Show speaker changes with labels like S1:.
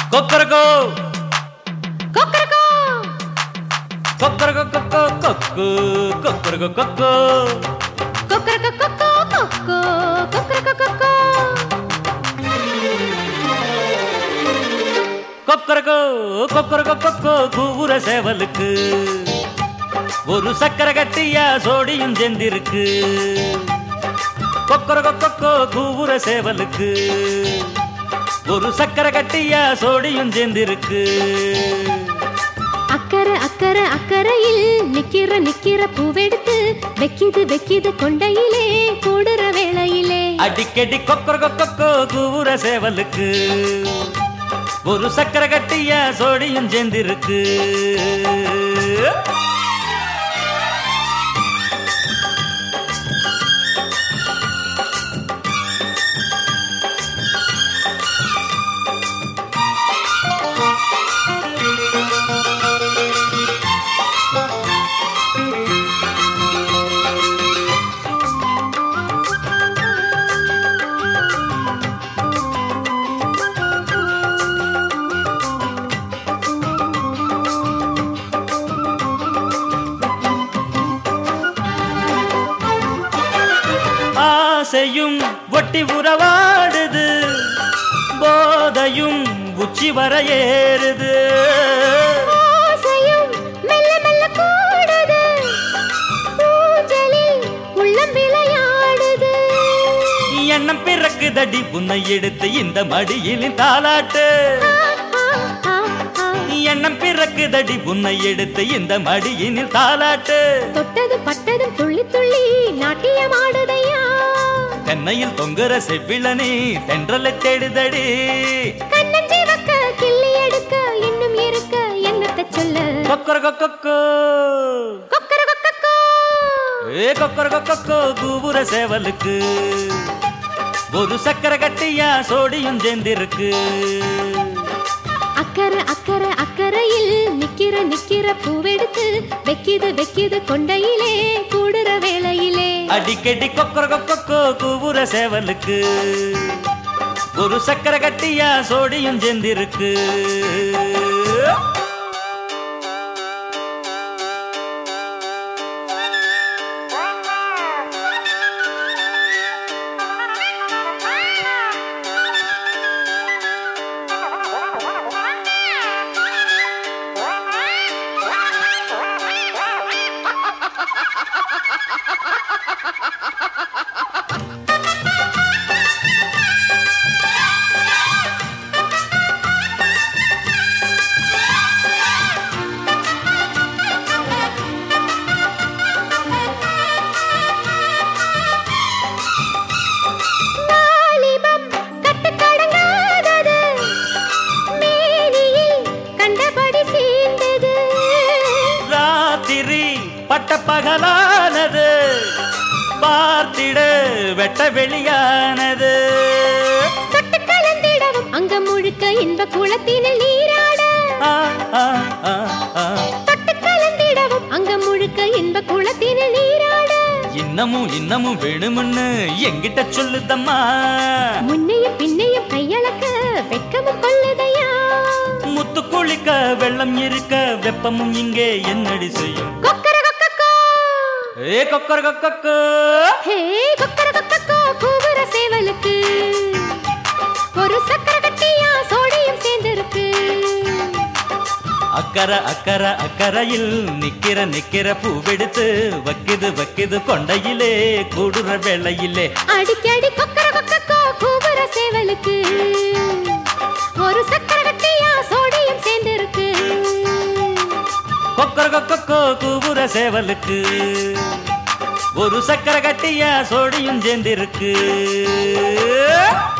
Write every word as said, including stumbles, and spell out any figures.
S1: கொக்கரகோ
S2: கொக்கரகோ
S1: கொக்கரகோ கொக்கோ கொக்கு கொக்கரகோ கொக்கோ
S2: கொக்கரகோ கொக்கோ கொக்கோ கொக்கரகோ கொக்கோ
S1: கொக்கரகோ கொக்கரகோ கொக்கோ கூவுற சேவலுக்கு ஒரு சக்கர கட்டியா சோடியும் செந்திருக்கு. கொக்கரகோ கொக்கோ கூவுற சேவலுக்கு ஒரு சக்கர கட்டியா சோடியும் செந்திருக்கு.
S2: அக்கறை அக்கறை அக்கறையில் நிக்கிற நிக்கிற பூவெடுத்து வெக்கிது வெக்கிது கொண்டையிலே கூடுற வேளையிலே
S1: அடிக்கடி கொக்கரகோ கொக்கோ கூவுற சேவலுக்கு ஒரு சக்கர கட்டியா சோடியும் செந்திருக்கு. ஆசையும் ஒட்டி உறவாடுது, போதையும் உச்சி வர ஏறுது.
S2: ஆசையும் மெல்ல மெல்ல கூடுது, ஊஞ்சலில் உள்ளம் விளையாடுது.
S1: எண்ணம் பிறக்குதடி உன்னை எடுத்து இந்த மடியில் தாலாட்டு. எண்ணம் பிறக்குதடி உன்னை எடுத்து இந்த மடியினில் தாலாட்டு.
S2: தொட்டது பட்டது துள்ளி துள்ளி நாட்டியமாடுதையா,
S1: தென்னையில் தொங்குற செவ்விளனே தென்றலை தேடுதடி.
S2: கண்ணஞ்சி வக்க கிள்ளி எடுக்க இன்னும் இருக்க என்னத்தை சொல்ல.
S1: கொக்கரகோ கொக்கோ
S2: கொக்கரகோ கொக்கோ
S1: ஏ கொக்கரகோ கொக்கோ கூவுற சேவலுக்கு ஒரு சக்கர கட்டியா சோடியும் செந்திருக்கு.
S2: அக்கறை அக்கறை அக்கறையில் நிக்கிற நிக்கிற பூவெடுத்து வெக்கிது வெக்கிது கொண்டையிலே கூடுற வேளையிலே
S1: அடிக்கடி கொக்கரகோ கொக்கோ கூவுற சேவலுக்கு ஒரு சக்கர கட்டியா சோடியும் செந்திருக்கு. பட்ட பகலானது பார்த்திட வெட்ட வெளியானது.
S2: தொட்டு கலந்திடவும் அங்க முழுக்க இன்ப குளத்தினில் நீராட. தொட்டு கலந்திடவும் அங்க முழுக்க இன்ப குளத்தினில் நீராட.
S1: இன்னமும் இன்னமும் வேணும்னு எங்கிட்ட சொல்லுதம்மா,
S2: முன்னையும் பின்னையும் கையளக்க வெக்கமும் கொள்ளுதையா.
S1: முத்து குளிக்க வெள்ளம் இருக்க வெப்பமும் இங்கே என்னடி செய்யும். ஏ கொக்கரகோ கொக்கோ
S2: ஹே கொக்கரகோ கொக்கோ கூவுற சேவலுக்கு ஒரு சக்கர கட்டியா சோடியும் சேர்ந்திருக்கு.
S1: அக்கறை அக்கறை அக்கறையில் நிக்கிற நிக்கிற பூவெடுத்து வக்கிது வக்கிது கொண்டையிலே கூடுற வேளையிலே
S2: அடிக்கடி கொக்கரகோ கொக்கோ கூவுற சேவலுக்கு ஒரு சக்கர கட்டியா சோடியும் சேர்ந்திருக்கு.
S1: கொக்கரகோ கொக்கோ கூவுற சேவலுக்கு ஒரு சக்கர கட்டியா சோடியும் செந்திருக்கு.